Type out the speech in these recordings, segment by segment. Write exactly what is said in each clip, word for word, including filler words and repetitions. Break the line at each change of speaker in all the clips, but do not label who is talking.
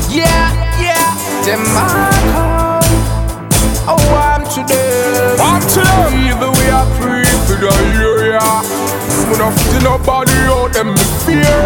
Yeah, yeah, them I oh, I'm to them.
I'm to them.
Even we are free for the area. We don't feel nobody out them fear.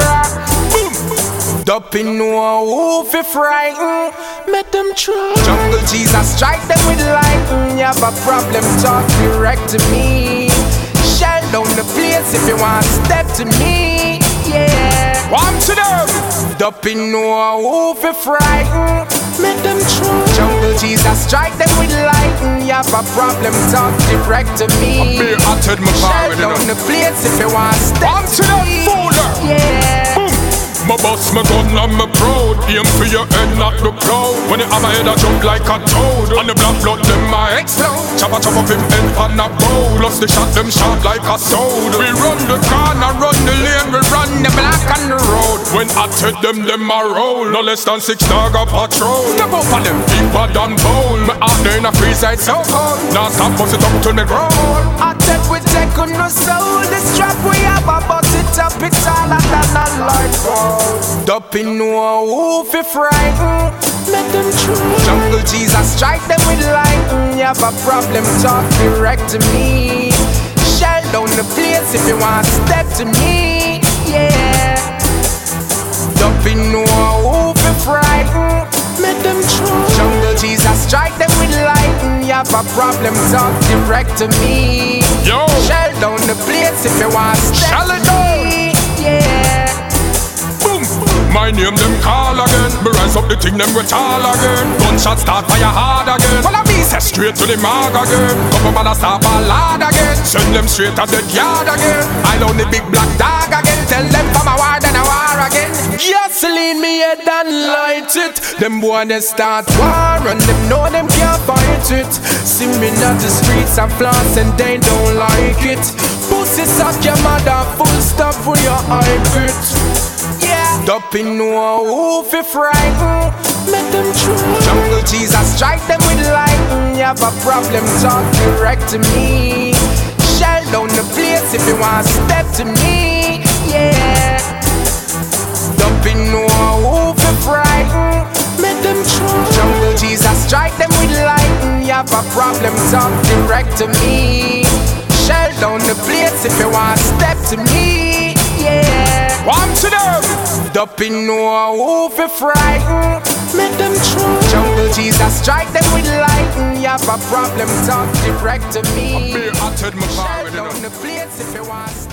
Dumping no who fi frighten. Make them try. Jungle Jesus strike them with lightning. You have a problem, talk direct to me. Shell down the place if you want step to me. Yeah.
One to them.
Dumping no who fi frighten. Make them try. Jungle Jesus strike them with lightning. You have a problem, talk direct to me.
Be atted my
Shell
power
down the place if you want step
One to them fooler.
Yeah.
My boss, my gun, and my proud. Aim for your head, not the crowd. When you have my head, I jump like a toad. And the black blood, them I explode. Chop a chop up him head, pan a bow. Plus the shot, them shot like a sword. We run the corner, run the lane, we run the block on the road. When I take them, them I roll. No less than six dog a patrol. Step up on them, deeper than bowl. Me out there in a free side, so cold. Now stop, bust it up to the ground.
I take we take on no soul. This trap we have a bust it up. It's all than a light bulb. Dumping no who fi frighten. Make them true. Jungle Jesus strike them with lightning. You have a problem, talk direct to me. Shell down the place if you want step to me. Yeah. Dumping no who fi frighten. Make them true. Jungle Jesus strike them with lightning. You have a problem, talk direct to me.
Yo.
Shell down the place if you want step
Shell
to
it down.
me. Yeah.
My name them call again. Me rise up the thing them with all again. Gunshot start fire hard again. Well I be say straight to the mark again. Come up and I start ballad again. Send them straight to the yard again. I know the big black dog again. Tell them from a war then a war again. Gasoline me head and light it. Them boy they start war and them know them can't fight it. See me on the streets and floss and they don't like it. Pussy suck your mother full stop for your hype it. Dumping no who fi frighten. Make them true. Jungle Jesus strike them with lightning. You have a problem, talk direct to me. Shell down the place if you want step to me. Yeah. Dumping no who fi frighten. Make them true. Jungle Jesus strike them with lightning. You have a problem, talk direct to me. Shell down the place if you want step to me. Yeah. One to them.
Dumping no who fi frighten. Make them true. Jungle Jesus strike them with lightning. You have a problem, talk direct to me.
Be atted my power
Shell down the place if you want